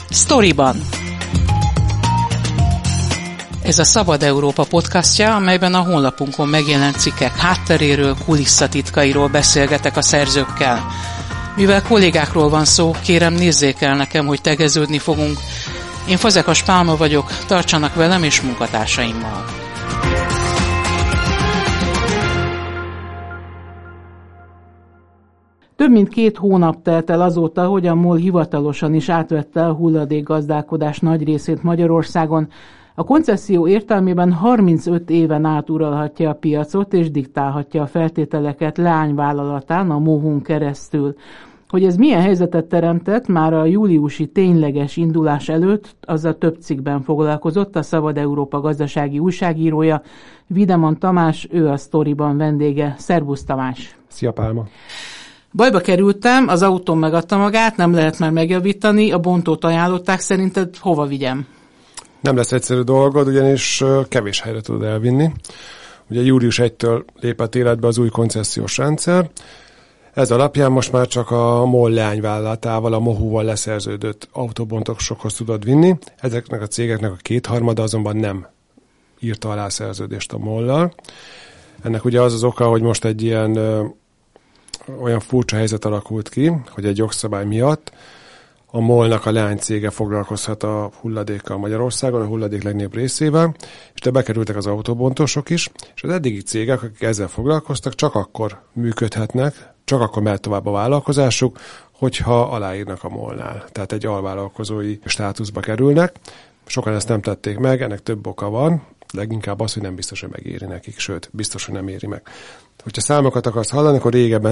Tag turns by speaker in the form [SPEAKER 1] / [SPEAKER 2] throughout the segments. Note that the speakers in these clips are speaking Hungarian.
[SPEAKER 1] Sztoriban. Ez a Szabad Európa podcastja, amelyben a honlapunkon megjelent cikkek hátteréről, kulisszatitkairól beszélgetek a szerzőkkel. Mivel kollégákról van szó, kérem nézzék el nekem, hogy tegeződni fogunk. Én Fazekas Pálma vagyok, tartsanak velem és munkatársaimmal. Több mint 2 hónap telt el azóta, hogy a MOL hivatalosan is átvette a hulladékgazdálkodás nagy részét Magyarországon. A koncesszió értelmében 35 éven át uralhatja a piacot és diktálhatja a feltételeket leányvállalatán, a MOHU-n keresztül. Hogy ez milyen helyzetet teremtett, már a júliusi tényleges indulás előtt azzal több cikkben foglalkozott a Szabad Európa gazdasági újságírója, Videman Tamás, ő a Sztoriban vendége. Szervusz Tamás!
[SPEAKER 2] Szia Pálma!
[SPEAKER 1] Bajba kerültem, az autóm megadta magát, nem lehet már megjavítani, a bontót ajánlották, szerinted hova vigyem?
[SPEAKER 2] Nem lesz egyszerű dolgod, ugyanis kevés helyre tudod elvinni. Ugye július 1-től lépett életbe az új koncesziós rendszer. Ez alapján most már csak a MOL leányvállalatával, a MOHU-val leszerződött autóbontosokhoz tudod vinni. Ezeknek a cégeknek a 2/3 azonban nem írta alá szerződést a MOL-lal. Ennek ugye az oka, hogy most egy ilyen olyan furcsa helyzet alakult ki, hogy egy jogszabály miatt a MOL-nak a leánycége foglalkozhat a hulladékkal Magyarországon, a hulladék legnagyobb részével, és de bekerültek az autóbontosok is, és az eddigi cégek, akik ezzel foglalkoztak, csak akkor működhetnek, csak akkor mehet tovább a vállalkozásuk, hogyha aláírnak a MOL-nál. Tehát egy alvállalkozói státuszba kerülnek. Sokan ezt nem tették meg, ennek több oka van, leginkább az, hogy nem biztos, hogy megéri nekik, sőt, biztos, hogy nem éri meg. Hogyha számokat akarsz hallani, akkor régebben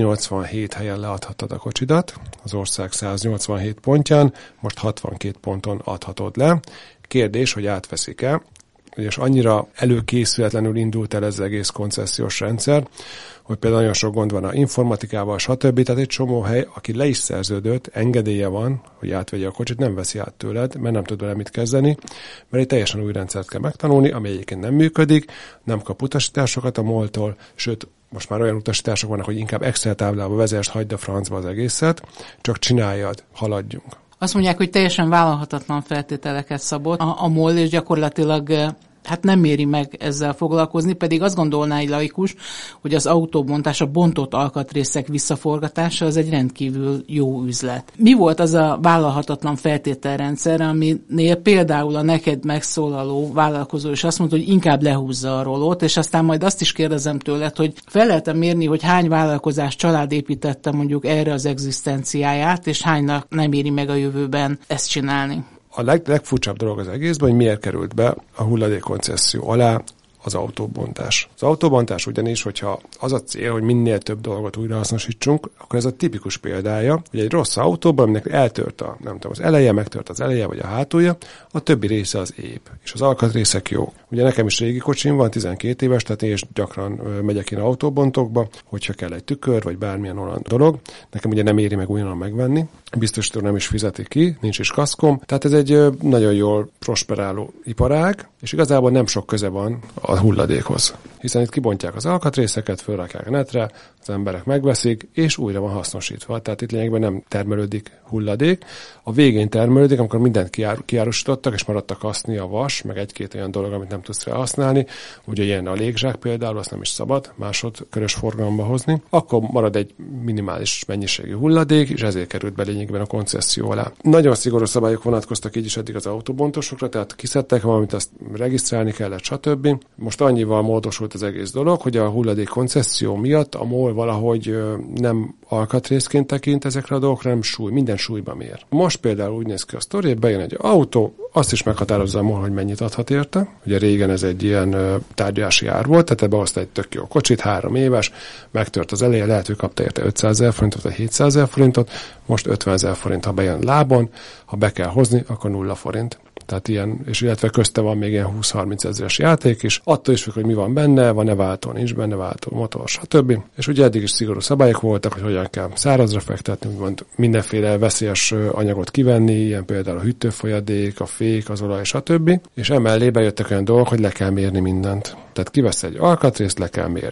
[SPEAKER 2] 187 helyen leadhattad a kocsidat, az ország 187 pontján, most 62 ponton adhatod le. Kérdés, hogy átveszik-e, és annyira előkészületlenül indult el ez az egész koncesziós rendszer, hogy például nagyon sok gond van a informatikával, stb. Tehát egy csomó hely, aki le is szerződött, engedélye van, hogy átvegye a kocsit, nem veszi át tőled, mert nem tud vele mit kezdeni, mert egy teljesen új rendszert kell megtanulni, ami egyébként nem működik, nem kap utasításokat a MOL-tól, sőt, most már olyan utasítások vannak, hogy inkább Excel táblába vezess, hagyd a francba az egészet, csak csináljad, haladjunk.
[SPEAKER 1] Azt mondják, hogy teljesen vállalhatatlan feltételeket szabott a MOL, és gyakorlatilag nem éri meg ezzel foglalkozni, pedig azt gondolná egy laikus, hogy az autóbontás, a bontott alkatrészek visszaforgatása az egy rendkívül jó üzlet. Mi volt az a vállalhatatlan feltételrendszer, aminél például a neked megszólaló vállalkozó is azt mondta, hogy inkább lehúzza a rolót, és aztán majd azt is kérdezem tőled, hogy fel lehetem mérni, hogy hány vállalkozás család építette mondjuk erre az egzisztenciáját, és hánynak nem éri meg a jövőben ezt csinálni.
[SPEAKER 2] A legfurcsább dolog az egészben, hogy miért került be a hulladékkoncesszió alá az autóbontás. Az autóbontás ugyanis, hogyha az a cél, hogy minél több dolgot újrahasznosítsunk, akkor ez a tipikus példája, hogy egy rossz autóban, aminek eltört az eleje, megtört az eleje vagy a hátulja, a többi része az ép, és az alkatrészek jó. Ugye nekem is régi kocsim van, 12 éves, tehát én is gyakran megyek én autóbontokba, hogyha kell egy tükör, vagy bármilyen olyan dolog. Nekem ugye nem éri meg újonnan megvenni, biztosító nem is fizeti ki, nincs is kaszkom, tehát ez egy nagyon jól prosperáló iparág, és igazából nem sok köze van a hulladékhoz. Hiszen itt kibontják az alkatrészeket, fölrakják a netre, az emberek megveszik, és újra van hasznosítva. Tehát itt lényegben nem termelődik hulladék. A végén termelődik, amikor mindent kiárusítottak, és maradt a kaszni, a vas, meg egy-két olyan dolog, amit nem tudsz felhasználni. Ugye ilyen a légzsák például, azt nem is szabad másodkörös forgalomba hozni. Akkor marad egy minimális mennyiségű hulladék, és ezért került be lényegben a koncesszió alá. Nagyon szigorú szabályok vonatkoztak így is eddig az autóbontosokra, tehát kiszedtek valamit, azt regisztrálni kellett, stb. Most annyival módosult az egész dolog, hogy a hulladék koncesszió miatt a MOL valahogy nem alkatrészként tekint ezekre a dolgokra, nem minden súlyba mér. Most például úgy néz ki a sztori, bejön egy autó, azt is meghatározza a MOL, hogy mennyit adhat érte. Ugye régen ez egy ilyen tárgyalási ár volt, tehát ebbe hozta egy tök jó kocsit, 3 éves, megtört az eleje, lehet, hogy kapta érte 500 000 forintot, vagy 700 000 forintot, most 50 000 forint, ha bejön lábon, ha be kell hozni, akkor 0 forint. Tehát ilyen, és illetve közte van még ilyen 20-30 ezeres játék is, attól is függ, hogy mi van benne, van-e váltó, nincs benne váltó, motor, stb. És ugye eddig is szigorú szabályok voltak, hogy hogyan kell szárazra fektetni, úgymond mindenféle veszélyes anyagot kivenni, ilyen például a hűtőfolyadék, a fék, az olaj, stb. És emellé bejöttek olyan dolgok, hogy le kell mérni mindent. Tehát kivesz egy alkatrészt, le kell mérni. És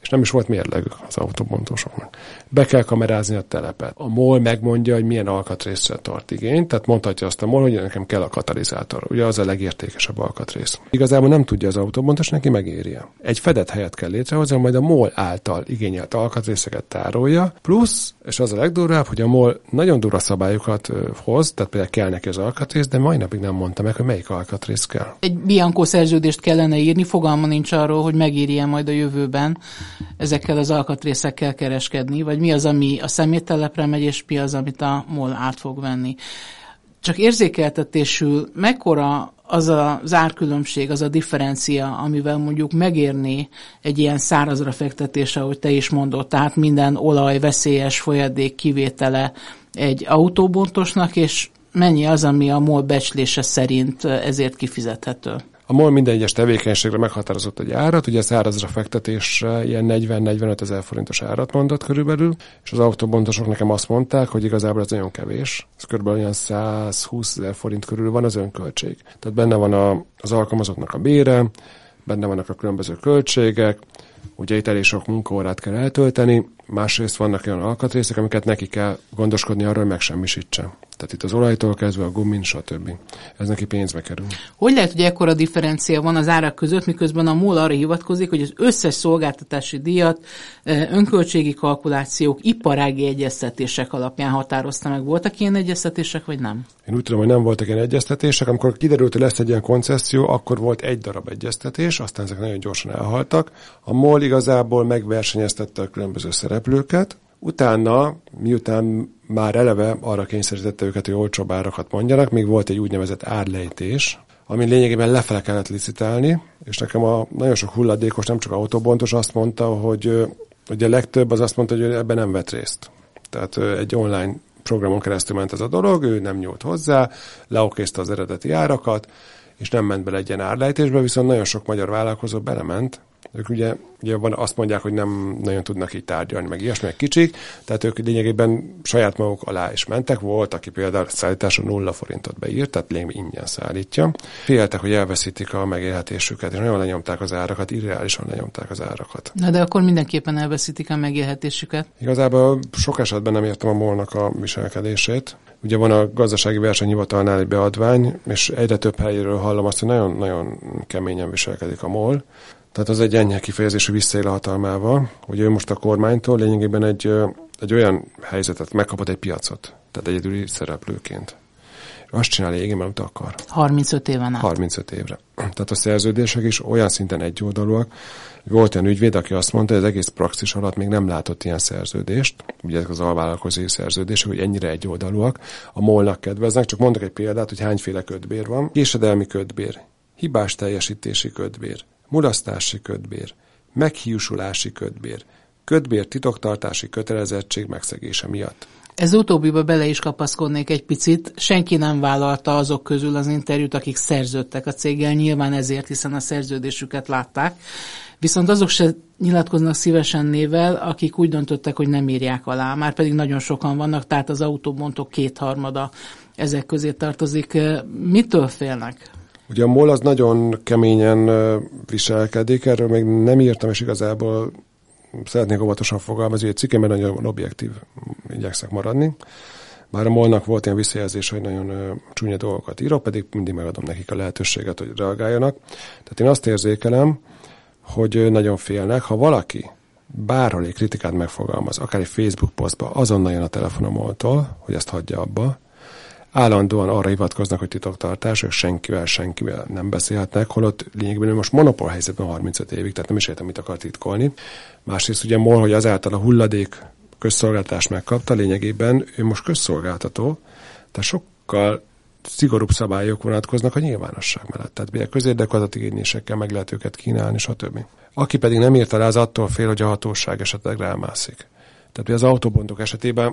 [SPEAKER 2] és nem is volt mérlegük az autóbontosoknak. Be kell kamerázni a telepet. A MOL megmondja, hogy milyen alkatrészre tart igényt, tehát mondhatja azt a MOL, hogy nekem kell a katalizátor. Ugye az a legértékesebb alkatrész. Igazából nem tudja az autóbontos, neki megéri. Egy fedett helyet kell létrehozni, majd a MOL által igényelt alkatrészeket tárolja, plusz, és az a legdurvább, hogy a MOL nagyon durva szabályokat hoz, tehát például kell neki az alkatrész, de mai napig nem mondta meg, hogy melyik alkatrész kell.
[SPEAKER 1] Egy Bianco szerződést kellene írni, fogalma nincs arról, hogy megírja majd a jövőben ezekkel az alkatrészekkel kereskedni, vagy mi az, ami a szeméttelepre megy, és mi az, amit a MOL át fog venni. Csak érzékeltetésül mekkora az az árkülönbség, az a differencia, amivel mondjuk megérné egy ilyen szárazra fektetés, ahogy te is mondod, tehát minden olaj, veszélyes folyadék kivétele egy autóbontosnak, és mennyi az, ami a MOL becslése szerint ezért kifizethető?
[SPEAKER 2] A MOL minden egyes tevékenységre meghatározott egy árat, ugye a szárazra fektetésre ilyen 40-45 ezer forintos árat mondott körülbelül, és az autóbontosok nekem azt mondták, hogy igazából ez nagyon kevés. Ez körülbelül olyan 120 ezer forint körül van az önköltség. Tehát benne van az alkalmazottnak a bére, benne vannak a különböző költségek, ugye itt elég sok munkaórát kell eltölteni, másrészt vannak olyan alkatrészek, amiket neki kell gondoskodni arról, hogy megsemmisítse. Tehát itt az olajtól kezdve a gumin, stb. Ez neki pénzbe kerül.
[SPEAKER 1] Hogy lehet, hogy ekkora differencia van az árak között, miközben a MOL arra hivatkozik, hogy az összes szolgáltatási díjat önköltségi kalkulációk, iparági egyeztetések alapján határozta meg. Voltak ilyen egyeztetések, vagy nem?
[SPEAKER 2] Én úgy tudom, hogy nem voltak ilyen egyeztetések. Amikor kiderült, hogy lesz egy ilyen koncesszió, akkor volt egy darab egyeztetés, aztán ezek nagyon gyorsan elhaltak. A MOL igazából megversenyeztette a különböző szereplőket. Utána, miután már eleve arra kényszerítette őket, hogy olcsóbb árakat mondjanak, még volt egy úgynevezett árlejtés, ami lényegében lefele kellett licitálni, és nekem nagyon sok hulladékos, nem csak autóbontos azt mondta, hogy a legtöbb az azt mondta, hogy ebben nem vett részt. Tehát egy online programon keresztül ment ez a dolog, ő nem nyúlt hozzá, leokézte az eredeti árakat, és nem ment bele egy ilyen árlejtésbe, viszont nagyon sok magyar vállalkozó belement. Ők ugye azt mondják, hogy nem nagyon tudnak így tárgyalni, meg ilyesmi, meg kicsik, tehát ők lényegében saját maguk alá is mentek. Volt, aki például szállításra 0 forintot beírt, tehát lényegében ingyen szállítja. Féltek, hogy elveszítik a megélhetésüket, és nagyon lenyomták az árakat, irreálisan lenyomták az árakat.
[SPEAKER 1] Na de akkor mindenképpen elveszítik a megélhetésüket.
[SPEAKER 2] Igazából sok esetben nem értem a MOL-nak a viselkedését. Ugye van a gazdasági versenyhivatalnál egy beadvány, és egyre több helyéről hallom azt, hogy nagyon-nagyon keményen viselkedik a MOL. Tehát az egy enyhe kifejezésű visszaél a hatalmával, hogy ő most a kormánytól lényegében egy olyan helyzetet megkapott, egy piacot, tehát egyedüli szereplőként. Azt csinálja igen, amit akar.
[SPEAKER 1] 35 éven át.
[SPEAKER 2] 35 évre. Tehát a szerződések is olyan szinten egyoldalúak. Volt olyan ügyvéd, aki azt mondta, hogy az egész praxis alatt még nem látott ilyen szerződést, ugye ezek az alvállalkozói szerződések, hogy ennyire egyoldalúak, a MOL-nak kedveznek. Csak mondok egy példát, hogy hányféle kötbér van. Késedelmi kötbér, hibás teljesítési kötbér, mulasztási kötbér, meghiúsulási kötbér, kötbér titoktartási kötelezettség megszegése miatt.
[SPEAKER 1] Ez utóbbiba bele is kapaszkodnék egy picit. Senki nem vállalta azok közül az interjút, akik szerződtek a céggel, nyilván ezért, hiszen a szerződésüket látták. Viszont azok se nyilatkoznak szívesen névvel, akik úgy döntöttek, hogy nem írják alá. Már pedig nagyon sokan vannak, tehát az autóbontok 2/3 ezek közé tartozik. Mitől félnek?
[SPEAKER 2] Ugye a MOL az nagyon keményen viselkedik, erről még nem írtam, és igazából szeretnék óvatosan fogalmazni, hogy egy cikkemben nagyon objektív igyekszek maradni. Bár a MOL-nak volt ilyen visszajelzés, hogy nagyon csúnya dolgokat írok, pedig mindig megadom nekik a lehetőséget, hogy reagáljanak. Tehát én azt érzékelem, hogy nagyon félnek, ha valaki bárhol egy kritikát megfogalmaz, akár egy Facebook posztba, azonnal jön a telefon a MOL-tól, hogy ezt hagyja abba. Állandóan arra hivatkoznak, hogy titoktartás, hogy senkivel nem beszélhetnek, holott lényegében ő most monopól helyzetben 35 évig, tehát nem is értem, mit akar titkolni. Másrészt ugye MOL, hogy azáltal a hulladék közszolgáltatást megkapta, lényegében ő most közszolgáltató, tehát sokkal szigorúbb szabályok vonatkoznak a nyilvánosság mellett. Tehát ugye közérdekű adatigénylésekkel meg lehet őket kínálni, stb. Aki pedig nem írta rá, az attól fél, hogy a hatóság esetleg rámászik. Tehát az autóbontok esetében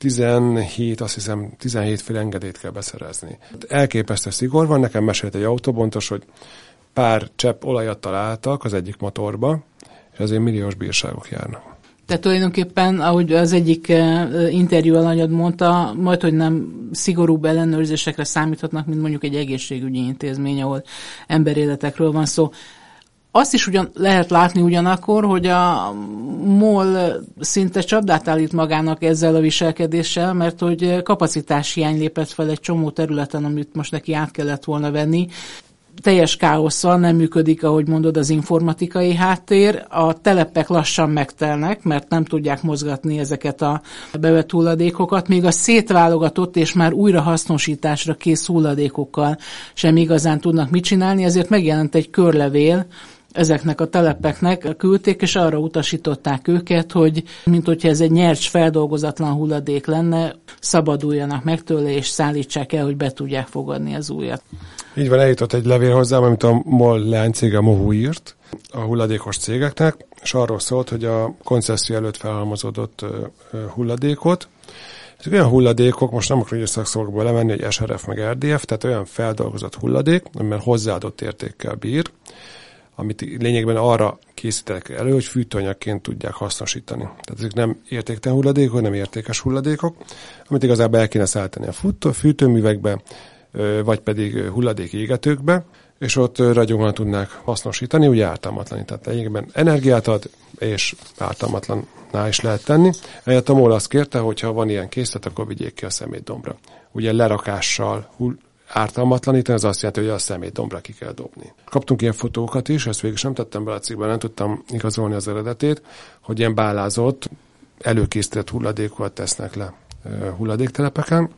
[SPEAKER 2] 17 fél engedélyt kell beszerezni. Elképesztő szigor van, nekem mesélt egy autóbontos, hogy pár csepp olajat találtak az egyik motorba, és azért milliós bírságok járnak.
[SPEAKER 1] Tehát tulajdonképpen, ahogy az egyik interjú alanyod mondta, majdhogy nem szigorúbb ellenőrzésekre számíthatnak, mint mondjuk egy egészségügyi intézmény, ahol emberéletekről van szó. Azt is lehet látni ugyanakkor, hogy a MOL szinte csapdát állít magának ezzel a viselkedéssel, mert hogy kapacitáshiány lépett fel egy csomó területen, amit most neki át kellett volna venni. Teljes káosszal, nem működik, ahogy mondod, az informatikai háttér. A telepek lassan megtelnek, mert nem tudják mozgatni ezeket a bevett hulladékokat, még a szétválogatott és már újrahasznosításra kész hulladékokkal sem igazán tudnak mit csinálni, ezért megjelent egy körlevél, ezeknek a telepeknek küldték, és arra utasították őket, hogy minthogyha ez egy nyercs, feldolgozatlan hulladék lenne, szabaduljanak meg tőle, és szállítsák el, hogy be tudják fogadni az újat.
[SPEAKER 2] Így van, eljutott egy levél hozzám, amit a MOL leánycége, a MOHU írt a hulladékos cégeknek, és arról szólt, hogy a koncesszió előtt felhalmozódott hulladékot. Ezek olyan hulladékok, most nem akarok szakszavakból lemenni, hogy SRF meg RDF, tehát olyan feldolgozott hulladék, amiben hozzáadott értékkel bír, amit lényegben arra készítenek elő, hogy fűtőanyagként tudják hasznosítani. Tehát ezek nem értéktelen hulladékok, nem értékes hulladékok, amit igazából el kéne szállítani a fűtőművekbe, vagy pedig hulladék égetőkbe, és ott ragyogóan tudnák hasznosítani, ugye ártalmatlan. Tehát lényegben energiát ad, és ártalmatlanná is lehet tenni. Ehelyett a MOL azt kérte, hogy ha van ilyen készlet, akkor vigyék ki a szemétdombra. Ugye lerakással ártalmatlanítani, az azt jelenti, hogy a szemétdombra ki kell dobni. Kaptunk ilyen fotókat is, ezt végül sem tettem bele a cikkben, nem tudtam igazolni az eredetét, hogy ilyen bálázott, előkészített hulladékokat tesznek le hulladéktelepeken.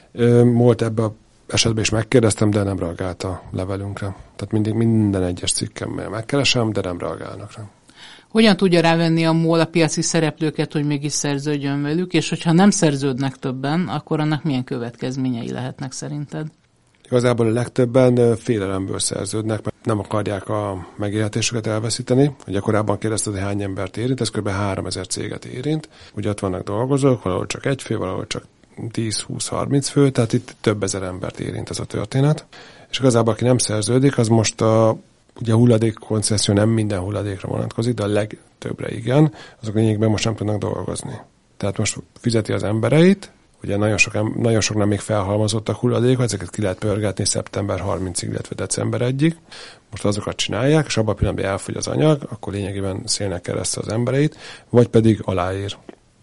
[SPEAKER 2] Volt ebbe a esetben is megkérdeztem, de nem reagált a levelünkre. Tehát mindig minden egyes cikkemmel megkeresem, de nem reagálnak rá.
[SPEAKER 1] Hogyan tudja rávenni a MOL a piaci szereplőket, hogy mégis szerződjön velük, és hogyha nem szerződnek többen, akkor annak milyen következményei lehetnek szerinted?
[SPEAKER 2] Igazából a legtöbben félelemből szerződnek, mert nem akarják a megélhetésüket elveszíteni. Ugye korábban kérdezted, hogy hány embert érint, ez kb. 3000 céget érint. Ugye ott vannak dolgozók, valahol csak egy fő, valahol csak 10-20-30 fő, tehát itt több ezer embert érint ez a történet. És igazából aki nem szerződik, az most ugye a hulladékkoncesszió nem minden hulladékra vonatkozik, de a legtöbbre igen, azok lényegben most nem tudnak dolgozni. Tehát most fizeti az embereit, ugye nagyon sok nem még felhalmozottak hulladékot, ezeket ki lehet pörgetni szeptember 30-ig, illetve december 1-ig. Most azokat csinálják, és abban a pillanatban elfogy az anyag, akkor lényegében szélnek keresztül az embereit, vagy pedig aláír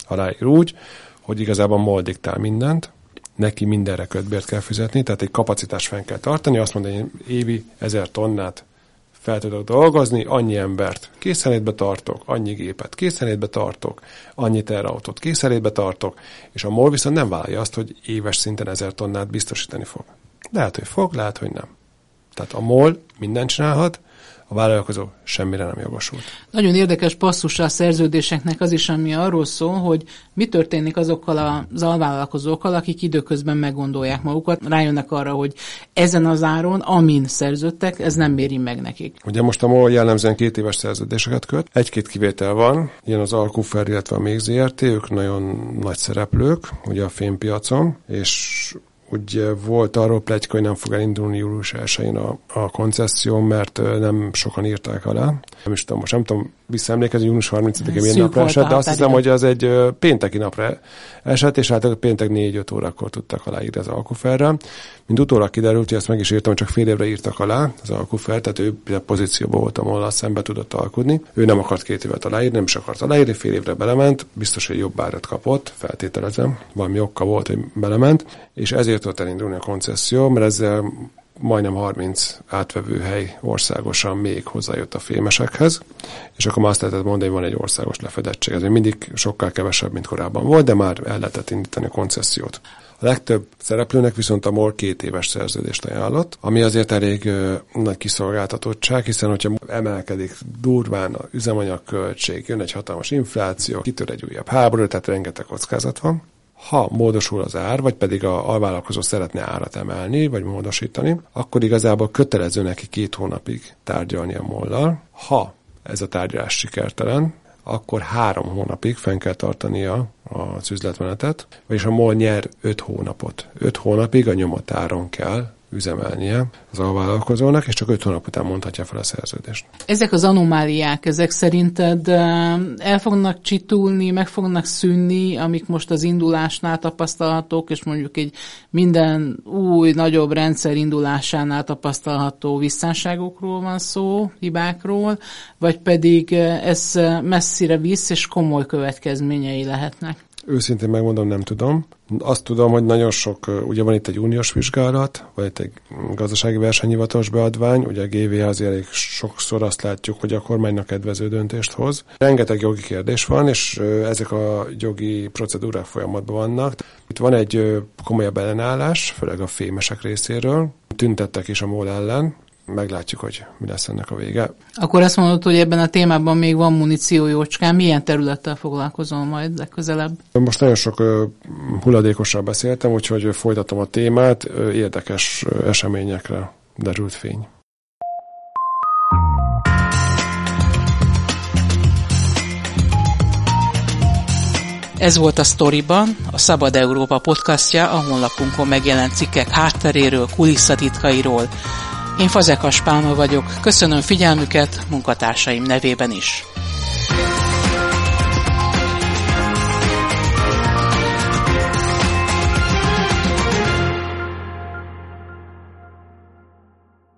[SPEAKER 2] úgy, hogy igazából MOL diktál mindent, neki mindenre kötbért kell fizetni, tehát egy kapacitást fenn kell tartani, azt mondani, hogy évi 1000 tonnát fel tudok dolgozni, annyi embert készenlétbe tartok, annyi gépet készenlétbe tartok, annyi teherautót készenlétbe tartok, és a MOL viszont nem vállalja azt, hogy éves szinten 1000 tonnát biztosítani fog. Lehet, hogy fog, lehet, hogy nem. Tehát a MOL mindent csinálhat, a vállalkozó semmire nem jogosult.
[SPEAKER 1] Nagyon érdekes passzusa a szerződéseknek az is, ami arról szól, hogy mi történik azokkal az alvállalkozókkal, akik időközben meggondolják magukat, rájönnek arra, hogy ezen az áron, amin szerződtek, ez nem méri meg nekik.
[SPEAKER 2] Ugye most a MOL jellemzően 2 éves szerződéseket köt. 1-2 kivétel van, ilyen az Alkufer, illetve a MÉG ZRT, ők nagyon nagy szereplők, ugye a fémpiacon, és úgy volt arról pletyka, hogy nem fog elindulni július 1-én a koncesszió, mert nem sokan írták alá. Nem tudom visszaemlékezni, június 30-én milyen napra esett, de azt hiszem, hogy az egy pénteki napra esett, és hát péntek 4-5 órakor tudtak aláírni az Alkuferrel. Mint utólag kiderült, hogy ezt meg is írtam, hogy csak fél évre írtak alá az Alkufer, tehát ő pozícióban volt, ahol szembe tudott alkudni. Ő nem akart 2 évet aláírni, nem is akart aláírni, fél évre belement, biztos, hogy jobb árat kapott, feltételezem, valami oka volt, hogy belement, és ezért tudott elindulni a koncesszió, mert ezzel majdnem 30 átvevőhely országosan még hozzájött a fémesekhez, és akkor már azt lehetett mondani, hogy van egy országos lefedettség. Ez még mindig sokkal kevesebb, mint korábban volt, de már el lehetett indítani a koncesziót. A legtöbb szereplőnek viszont a MOL 2 éves szerződést ajánlott, ami azért elég nagy kiszolgáltatottság, hiszen hogyha emelkedik durván a üzemanyagköltség, jön egy hatalmas infláció, kitör egy újabb háború, tehát rengeteg kockázat van. Ha módosul az ár, vagy pedig a alvállalkozó szeretne árat emelni, vagy módosítani, akkor igazából kötelező neki 2 hónapig tárgyalni a MOL-lal. Ha ez a tárgyalás sikertelen, akkor 3 hónapig fenn kell tartania az üzletmenetet, vagyis a MOL nyer 5 hónapot. 5 hónapig a nyomott áron kell üzemelnie az alvállalkozónak, és csak 5 hónap után mondhatja fel a szerződést.
[SPEAKER 1] Ezek az anomáliák, ezek szerinted el fognak csitulni, meg fognak szűnni, amik most az indulásnál tapasztalhatók, és mondjuk egy minden új, nagyobb rendszer indulásánál tapasztalható visszásságokról van szó, hibákról, vagy pedig ez messzire visz, és komoly következményei lehetnek?
[SPEAKER 2] Őszintén megmondom, nem tudom. Azt tudom, hogy nagyon sok, ugye van itt egy uniós vizsgálat, vagy itt egy gazdasági versenyhivatalos beadvány, ugye a GVH azért elég sokszor azt látjuk, hogy a kormánynak kedvező döntést hoz. Rengeteg jogi kérdés van, és ezek a jogi procedúrák folyamatban vannak. Itt van egy komolyabb ellenállás, főleg a fémesek részéről. Tüntettek is a MOL ellen. Meglátjuk, hogy mi lesz ennek a vége.
[SPEAKER 1] Akkor azt mondod, hogy ebben a témában még van muníció jócskán. Milyen területtel foglalkozol majd legközelebb?
[SPEAKER 2] Most nagyon sok hulladékossal beszéltem, úgyhogy folytatom a témát. Érdekes eseményekre derült fény.
[SPEAKER 1] Ez volt a Sztoriban, a Szabad Európa podcastja, a honlapunkon megjelent cikkek hátteréről, kulisszatitkairól. Én Fazekas Pálma vagyok, köszönöm figyelmüket munkatársaim nevében is.